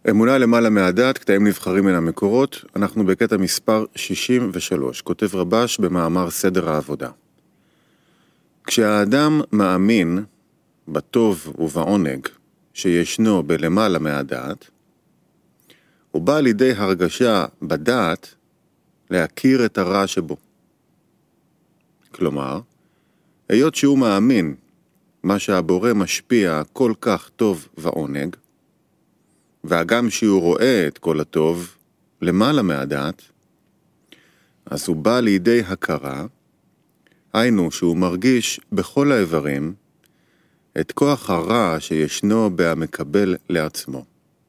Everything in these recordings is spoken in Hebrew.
אמונה למעלה מהדעת, קטעים נבחרים מן המקורות, אנחנו בקטע מספר 63, כותב רבש במאמר סדר העבודה. כשהאדם מאמין בטוב ובעונג שישנו בלמעלה מהדעת, הוא בא לידי הרגשה בדעת להכיר את הרע שבו. כלומר, היות שהוא מאמין מה שהבורא משפיע כל כך טוב ועונג, והגם שהוא רואה את כל הטוב למעלה מהדעת, אז הוא בא לידי הכרה, היינו שהוא מרגיש בכל האיברים את כוח הרע שישנו בהמקבל לעצמו,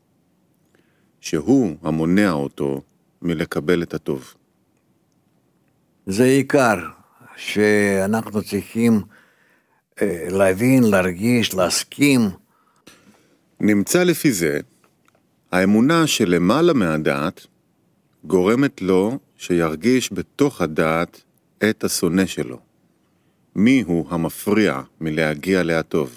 שהוא המונע אותו מלקבל את הטוב. זה עיקר שאנחנו צריכים להבין, להרגיש, להסכים. נמצא לפי זה, האמונה שלמעלה מהדעת גורמת לו שירגיש בתוך הדעת את השונא שלו. מי הוא המפריע מלהגיע להטוב?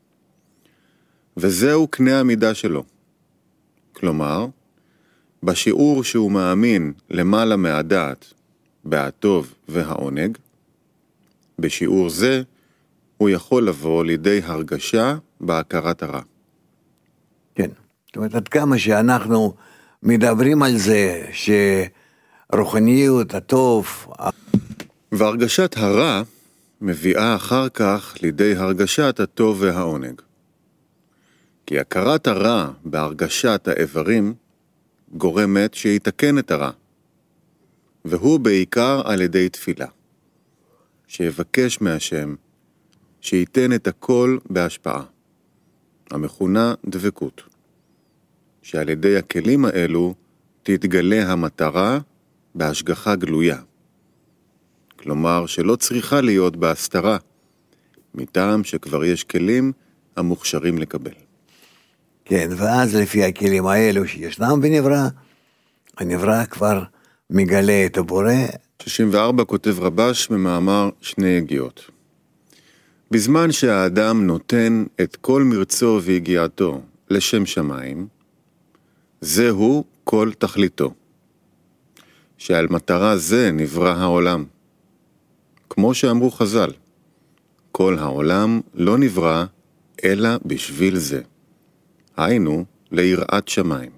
וזהו קנה המידה שלו. כלומר, בשיעור שהוא מאמין למעלה מהדעת בהטוב והעונג, בשיעור זה הוא יכול לבוא לידי הרגשה בהכרת הרע. כן, זאת אומרת, עד כמה שאנחנו מדברים על זה שרוחניות, הטוב, והרגשת הרע מביאה אחר כך לידי הרגשת הטוב והעונג. כי הכרת הרע בהרגשת האיברים גורמת שיתקן את הרע, והוא בעיקר על ידי תפילה, שיבקש מהשם שייתן את הכל בהשפעה, המכונה דבקות, שעל ידי הכלים האלו תתגלה המטרה בהשגחה גלויה. כלומר שלא צריכה להיות בהסתרה, מטעם שכבר יש כלים המוכשרים לקבל. כן, ואז לפי הכלים האלו שישנם בנברא, הנברא כבר מגלה את הבורא. 64 כותב רבש במאמר שני יגיעות. בזמן שהאדם נותן את כל מרצו והגיעתו לשם שמיים, זהו כל תכליתו, שעל מטרה זה נברא העולם. כמו שאמרו חז"ל, כל העולם לא נברא אלא בשביל זה, היינו ליראת שמיים.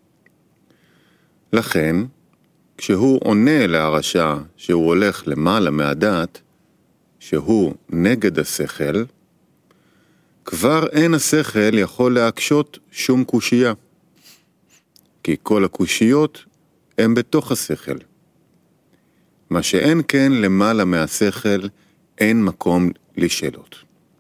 לכן, כשהוא עונה להרשע שהוא הולך למעלה מהדעת, שהוא נגד השכל, כבר אין השכל יכול להקשות שום קושייה, כי כל הקושיות הם בתוך השכל. מה שאין כן למעלה מהשכל, אין מקום לשאלות.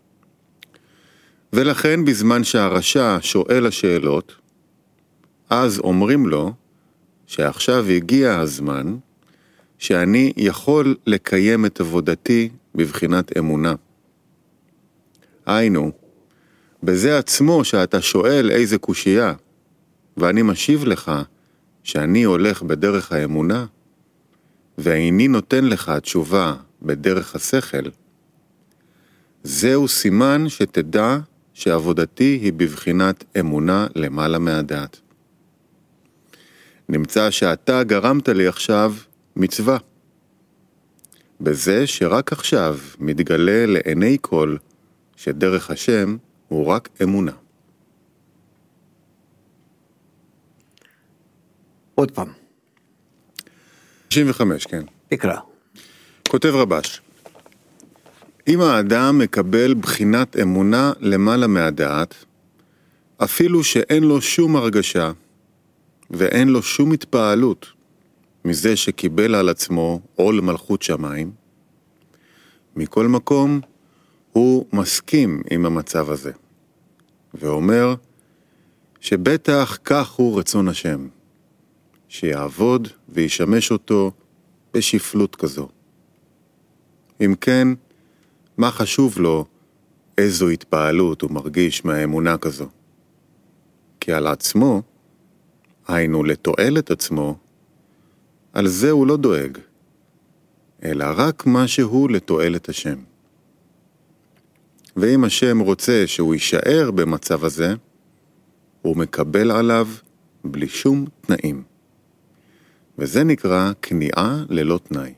ולכן בזמן שהרשע שואל השאלות, אז אומרים לו שעכשיו הגיע הזמן שאני יכול לקיים את עבודתי בבחינת אמונה. היינו, בזה עצמו שאתה שואל איזה קושייה, ואני משיב לך שאני הולך בדרך האמונה, ואיני נותן לך תשובה בדרך השכל, זהו סימן שתדע שעבודתי היא בבחינת אמונה למעלה מהדעת. נמצא שאתה גרמת לי עכשיו מצווה, בזה שרק עכשיו מתגלה לעיני כל שדרך השם הוא רק אמונה. עוד פעם. 65, כן. תקרא. כותב רבש, אם האדם מקבל בחינת אמונה למעלה מהדעת, אפילו שאין לו שום הרגשה ואין לו שום התפעלות מזה שקיבל על עצמו עול מלכות שמיים, מכל מקום הוא מסכים עם המצב הזה, ואומר שבטח כך הוא רצון השם, שיעבוד וישמש אותו בשפלות כזו. אם כן, מה חשוב לו איזו התפעלות הוא מרגיש מהאמונה כזו? כי על עצמו, היינו לתועלת עצמו, על זה הוא לא דואג, אלא רק משהו לתועלת השם. ואם השם רוצה שהוא יישאר במצב הזה, הוא מקבל עליו בלי שום תנאים. וזה נקרא כניעה ללא תנאי.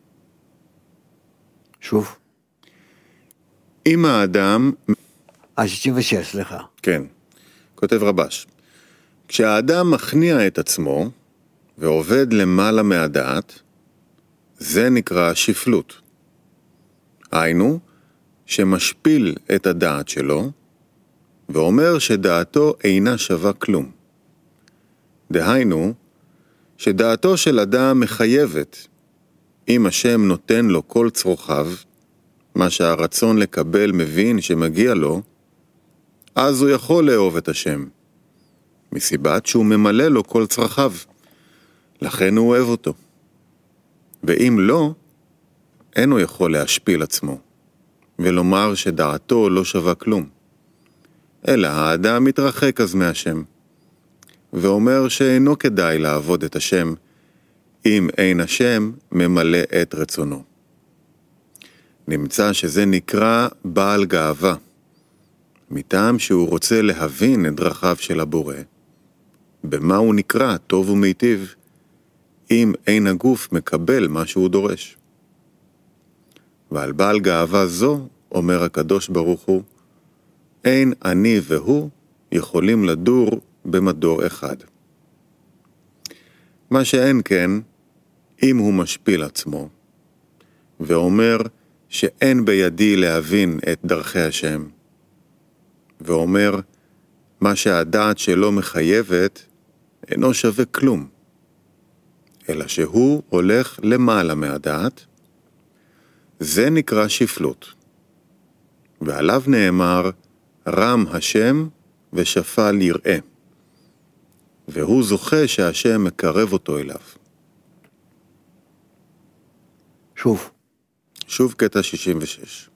שוב. אם האדם... 66, סליחה. כן, כותב רבש. כשהאדם מכניע את עצמו ועובד למעלה מהדעת, זה נקרא שפלות. היינו, שמשפיל את הדעת שלו, ואומר שדעתו אינה שווה כלום. דהיינו, שדעתו של אדם מחייבת, אם השם נותן לו כל צרוכיו, מה שהרצון לקבל מבין שמגיע לו, אז הוא יכול לאהוב את השם, מסיבת שהוא ממלא לו כל צרכיו, לכן הוא אוהב אותו. ואם לא, אין הוא יכול להשפיל עצמו, ולומר שדעתו לא שווה כלום. אלא האדם מתרחק אז מהשם, ואומר שאינו כדאי לעבוד את השם, אם אין השם ממלא את רצונו. נמצא שזה נקרא בעל גאווה, מטעם שהוא רוצה להבין את דרכיו של הבורא, במה הוא נקרא טוב ומיטיב, אם אין הגוף מקבל מה שהוא דורש. ועל בעל גאווה זו, אומר הקדוש ברוך הוא, אין אני והוא יכולים לדור במדור אחד. מה שאין כן, אם הוא משפיל עצמו, ואומר שאין בידי להבין את דרכי השם, ואומר מה שהדעת שלו מחייבת אינו שווה כלום, אלא שהוא הולך למעלה מהדעת, זה נקרא שפלות. ועליו נאמר, רם השם ושפל יראה, והוא זוכה שהשם מקרב אותו אליו. שוב. שוב קטע 66.